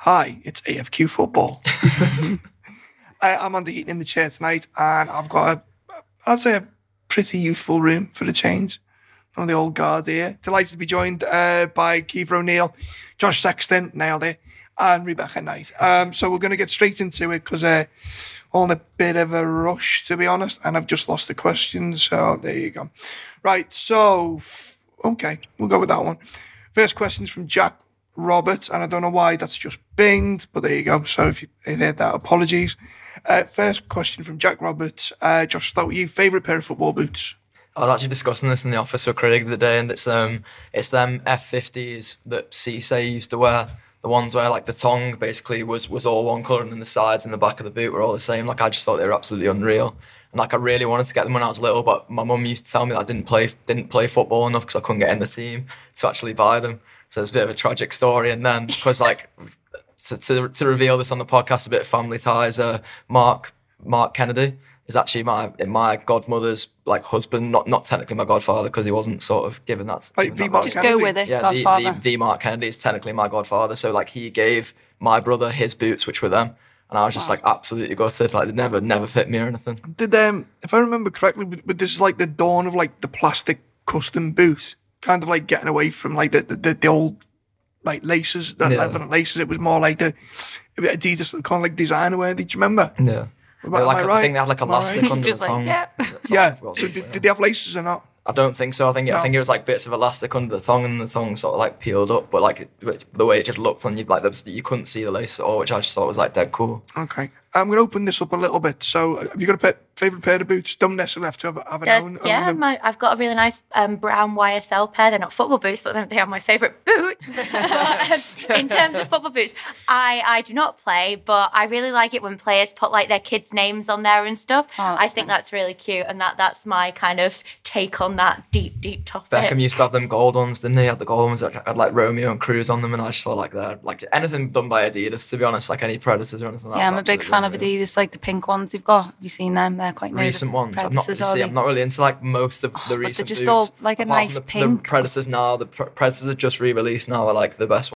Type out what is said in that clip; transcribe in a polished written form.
Hi, it's AFQ Football. I'm on the Eating in the Chair tonight, and I've got I'd say a pretty youthful room for the change. On the old guard here. Delighted to be joined by Kiefer O'Neill, Josh Sexton, nailed it, and Rebecca Knight. So we're going to get straight into it because on a bit of a rush, to be honest, and I've just lost the question, so there you go. Right, so, okay, we'll go with that one. First question's from Jack Roberts, and I don't know why that's just binged, but there you go. So if you heard that, apologies. First question from Jack Roberts. Josh, start with you. Favourite pair of football boots? I was actually discussing this in the office with Craig the other day, and it's them F50s that Cisse used to wear. The ones where like the tongue basically was all one colour, and then the sides and the back of the boot were all the same. Like I just thought they were absolutely unreal, and like I really wanted to get them when I was little, but my mum used to tell me that I didn't play football enough because I couldn't get in the team to actually buy them. So it's a bit of a tragic story. And then because like to reveal this on the podcast, a bit of family ties. Mark Kennedy is actually my godmother's like husband, not technically my godfather because he wasn't sort of given that. Just go with it, godfather. The Mark Kennedy is technically my godfather. So like he gave my brother his boots, which were them, and I was just like absolutely gutted. Like they never fit me or anything. Did if I remember correctly, but this is like the dawn of like the plastic custom boot, kind of like getting away from like the old like laces, leather laces. It was more like the Adidas kind of like designer wear. Did you remember? Yeah. I think they had like elastic under the tongue. Yeah. So did they have laces or not? I don't think so. I think it was like bits of elastic under the tongue, and the tongue sort of like peeled up. But like the way it just looked on you, like you couldn't see the lace at all, which I just thought was like dead cool. Okay, I'm going to open this up a little bit. So, have you got a favourite pair of boots? Don't necessarily have to have an own. Yeah, I've got a really nice brown YSL pair. They're not football boots, but they are my favourite boots. In terms of football boots, I do not play, but I really like it when players put like their kids' names on there and stuff. I think that's really cute, and that's my kind of take on that deep topic. Beckham used to have them gold ones, didn't he? Had the gold ones that had like Romeo and Cruz on them, and I just thought like that, like anything done by Adidas, to be honest, like any Predators or anything. Yeah, I'm a big fan of Adidas, like the pink ones you've got. Have you seen them? They're quite new. Recent ones. I'm not really into like most of the recent they're just boots. all like a nice pink. The Predators now, the Predators are just re-released now are like the best